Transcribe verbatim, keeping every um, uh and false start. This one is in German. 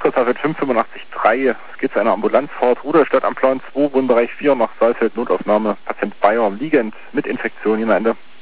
Postleitzahl fünf fünf acht drei. Es geht zu einer Ambulanzfahrt. Rudolstadt am Plan zwei, Wohnbereich vier nach Saalfeld, Notaufnahme. Patient Bayer liegend mit Infektion. Am Ende.